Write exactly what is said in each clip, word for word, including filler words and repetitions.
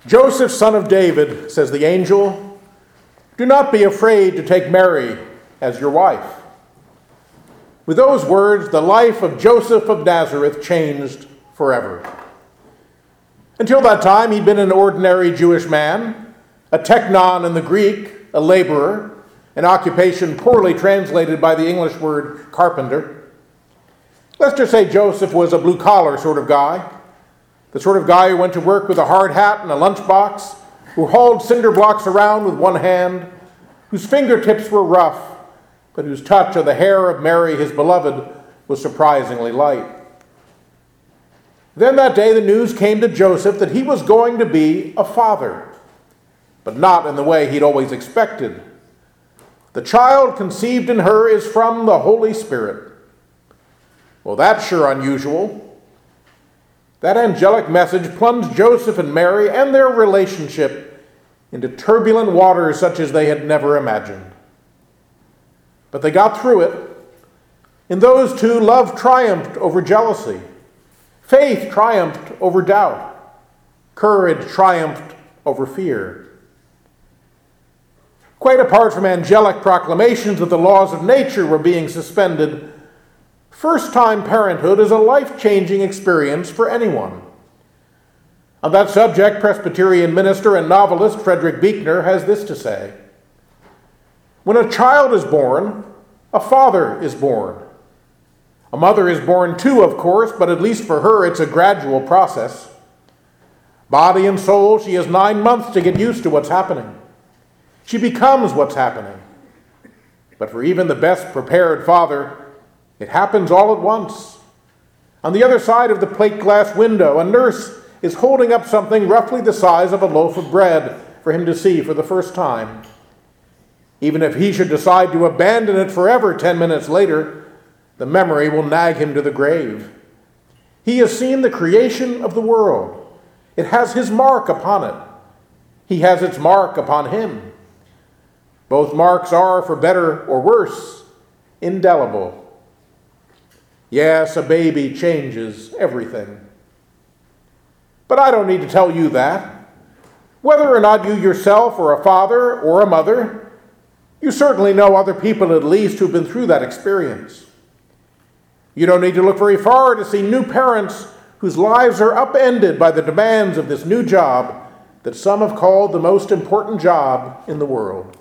"Joseph, son of David," says the angel, "do not be afraid to take Mary as your wife." With those words, the life of Joseph of Nazareth changed forever. Until that time, he'd been an ordinary Jewish man, a teknon in the Greek, a laborer, an occupation poorly translated by the English word carpenter. Let's just say Joseph was a blue-collar sort of guy, the sort of guy who went to work with a hard hat and a lunchbox, who hauled cinder blocks around with one hand, whose fingertips were rough, but whose touch of the hair of Mary, his beloved, was surprisingly light. Then that day the news came to Joseph that he was going to be a father, but not in the way he'd always expected. "The child conceived in her is from the Holy Spirit." Well, that's sure unusual. That angelic message plunged Joseph and Mary and their relationship into turbulent waters such as they had never imagined. But they got through it. In those two, love triumphed over jealousy. Faith triumphed over doubt. Courage triumphed over fear. Quite apart from angelic proclamations that the laws of nature were being suspended, first-time parenthood is a life-changing experience for anyone. On that subject, Presbyterian minister and novelist Frederick Buechner has this to say: "When a child is born, a father is born. A mother is born too, of course, but at least for her it's a gradual process. Body and soul, she has nine months to get used to what's happening. She becomes what's happening. But for even the best prepared father, it happens all at once. On the other side of the plate glass window, a nurse is holding up something roughly the size of a loaf of bread for him to see for the first time. Even if he should decide to abandon it forever ten minutes later, the memory will nag him to the grave. He has seen the creation of the world. It has his mark upon it. He has its mark upon him. Both marks are, for better or worse, indelible. Yes, a baby changes everything. But I don't need to tell you that. Whether or not you yourself are a father or a mother, you certainly know other people at least who've been through that experience. You don't need to look very far to see new parents whose lives are upended by the demands of this new job that some have called the most important job in the world.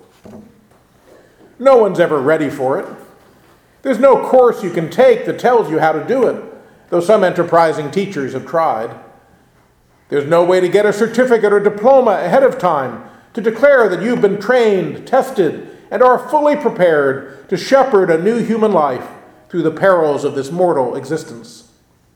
No one's ever ready for it. There's no course you can take that tells you how to do it, though some enterprising teachers have tried. There's no way to get a certificate or diploma ahead of time to declare that you've been trained, tested, and are fully prepared to shepherd a new human life through the perils of this mortal existence.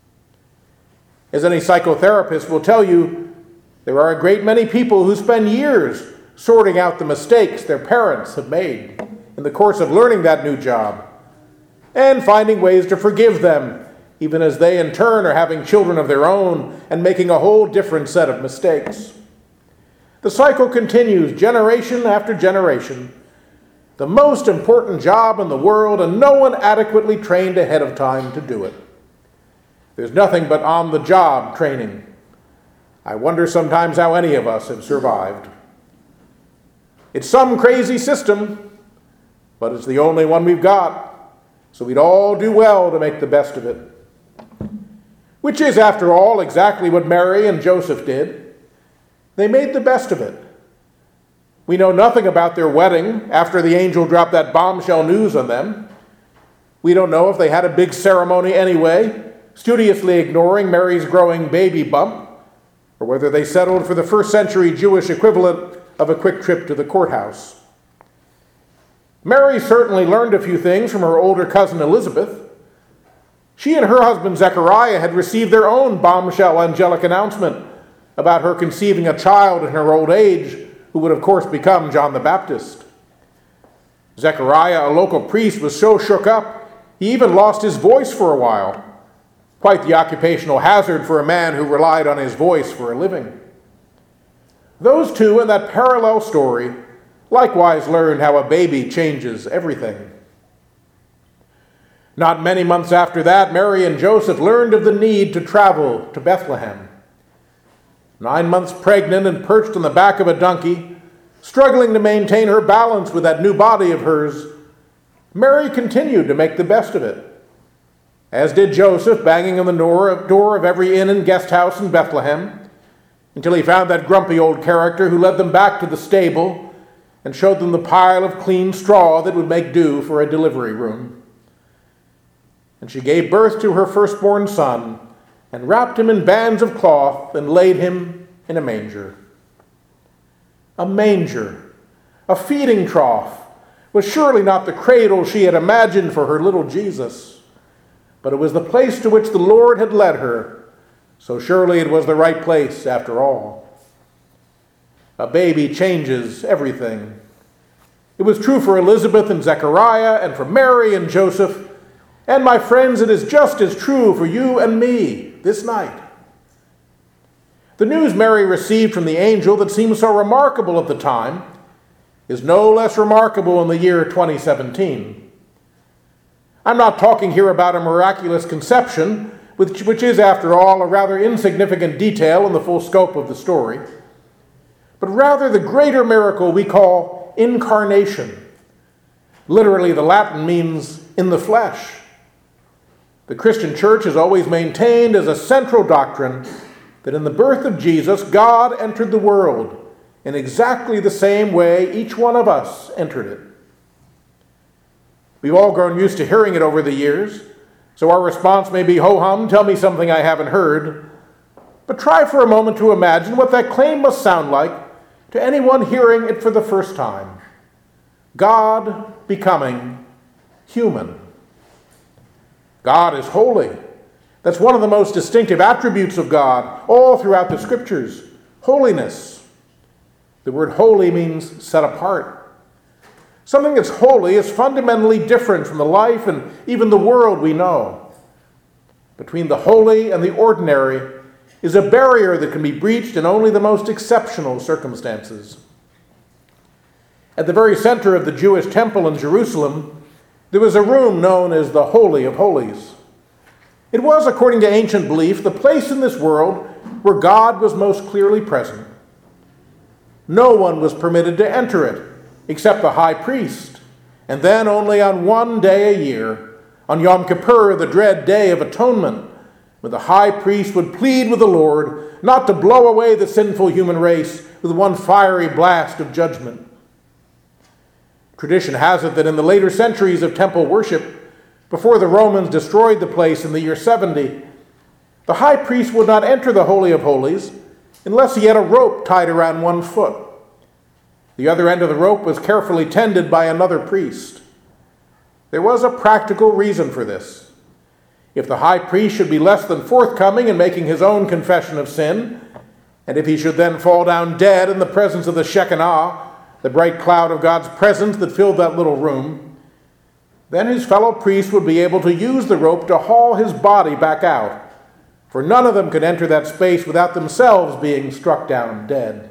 As any psychotherapist will tell you, there are a great many people who spend years sorting out the mistakes their parents have made in the course of learning that new job, and finding ways to forgive them, even as they in turn are having children of their own and making a whole different set of mistakes. The cycle continues generation after generation. The most important job in the world, and no one adequately trained ahead of time to do it. There's nothing but on-the-job training. I wonder sometimes how any of us have survived. It's some crazy system, but it's the only one we've got, so we'd all do well to make the best of it. Which is, after all, exactly what Mary and Joseph did. They made the best of it. We know nothing about their wedding after the angel dropped that bombshell news on them. We don't know if they had a big ceremony anyway, studiously ignoring Mary's growing baby bump, or whether they settled for the first century Jewish equivalent of a quick trip to the courthouse. Mary certainly learned a few things from her older cousin Elizabeth. She and her husband Zechariah had received their own bombshell angelic announcement about her conceiving a child in her old age, who would of course become John the Baptist. Zechariah, a local priest, was so shook up, he even lost his voice for a while. Quite the occupational hazard for a man who relied on his voice for a living. Those two in that parallel story likewise learned how a baby changes everything. Not many months after that, Mary and Joseph learned of the need to travel to Bethlehem. nine months pregnant and perched on the back of a donkey, struggling to maintain her balance with that new body of hers, Mary continued to make the best of it, as did Joseph, banging on the door of every inn and guest house in Bethlehem, until he found that grumpy old character who led them back to the stable and showed them the pile of clean straw that would make do for a delivery room. And she gave birth to her firstborn son, and wrapped him in bands of cloth, and laid him in a manger. A manger, a feeding trough, was surely not the cradle she had imagined for her little Jesus, but it was the place to which the Lord had led her, so surely it was the right place after all. A baby changes everything. It was true for Elizabeth and Zechariah, and for Mary and Joseph, and my friends, it is just as true for you and me this night. The news Mary received from the angel that seemed so remarkable at the time is no less remarkable in the year twenty seventeen. I'm not talking here about a miraculous conception, which, which is, after all, a rather insignificant detail in the full scope of the story, but rather the greater miracle we call incarnation. Literally, the Latin means in the flesh. The Christian church has always maintained as a central doctrine that in the birth of Jesus, God entered the world in exactly the same way each one of us entered it. We've all grown used to hearing it over the years, so our response may be, ho-hum, tell me something I haven't heard. But try for a moment to imagine what that claim must sound like to anyone hearing it for the first time. God becoming human. God is holy. That's one of the most distinctive attributes of God all throughout the Scriptures. Holiness. The word holy means set apart. Something that's holy is fundamentally different from the life and even the world we know. Between the holy and the ordinary is a barrier that can be breached in only the most exceptional circumstances. At the very center of the Jewish temple in Jerusalem, there was a room known as the Holy of Holies. It was, according to ancient belief, the place in this world where God was most clearly present. No one was permitted to enter it except the high priest, and then only on one day a year, on Yom Kippur, the dread day of atonement, when the high priest would plead with the Lord not to blow away the sinful human race with one fiery blast of judgment. Tradition has it that in the later centuries of temple worship, before the Romans destroyed the place in the year seventy, the high priest would not enter the Holy of Holies unless he had a rope tied around one foot. The other end of the rope was carefully tended by another priest. There was a practical reason for this. If the high priest should be less than forthcoming in making his own confession of sin, and if he should then fall down dead in the presence of the Shekinah, the bright cloud of God's presence that filled that little room, then his fellow priests would be able to use the rope to haul his body back out, for none of them could enter that space without themselves being struck down dead.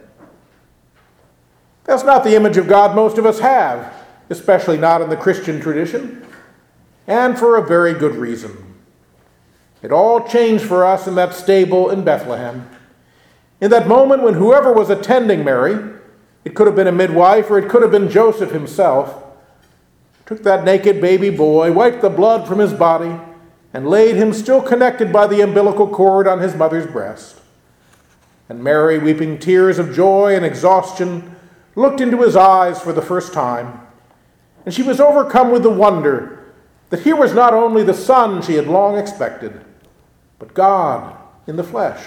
That's not the image of God most of us have, especially not in the Christian tradition, and for a very good reason. It all changed for us in that stable in Bethlehem. In that moment when whoever was attending Mary, it could have been a midwife or it could have been Joseph himself, took that naked baby boy, wiped the blood from his body, and laid him still connected by the umbilical cord on his mother's breast. And Mary, weeping tears of joy and exhaustion, looked into his eyes for the first time, and she was overcome with the wonder that here was not only the Son she had long expected, but God in the flesh.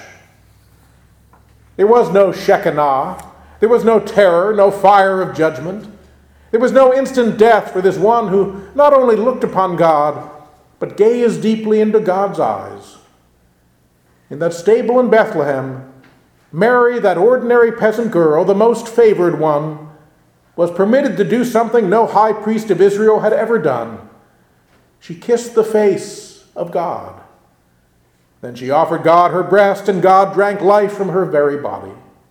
There was no Shekinah, there was no terror, no fire of judgment. There was no instant death for this one who not only looked upon God, but gazed deeply into God's eyes. In that stable in Bethlehem, Mary, that ordinary peasant girl, the most favored one, was permitted to do something no high priest of Israel had ever done. She kissed the face of God. Then she offered God her breast, and God drank life from her very body.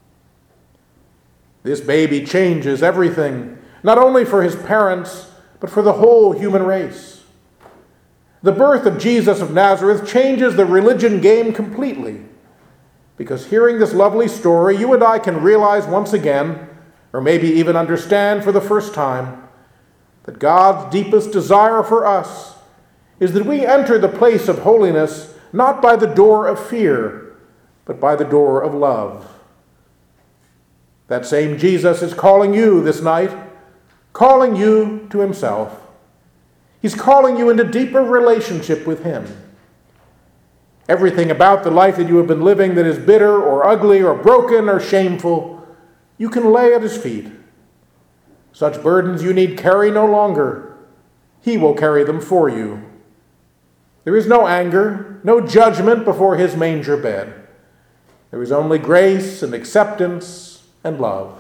This baby changes everything, not only for his parents, but for the whole human race. The birth of Jesus of Nazareth changes the religion game completely. because hearing this lovely story, you and I can realize once again, or maybe even understand for the first time, that God's deepest desire for us is that we enter the place of holiness not by the door of fear, but by the door of love. That same Jesus is calling you this night, calling you to himself. He's calling you into deeper relationship with him. Everything about the life that you have been living that is bitter or ugly or broken or shameful, you can lay at his feet. Such burdens you need carry no longer. He will carry them for you. There is no anger, no judgment before his manger bed. There is only grace and acceptance and love.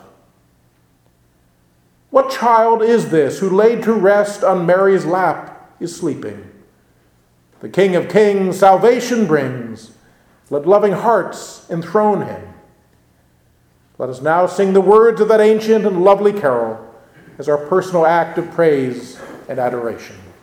What child is this who laid to rest on Mary's lap is sleeping? The King of Kings salvation brings. Let loving hearts enthrone him. Let us now sing the words of that ancient and lovely carol as our personal act of praise and adoration.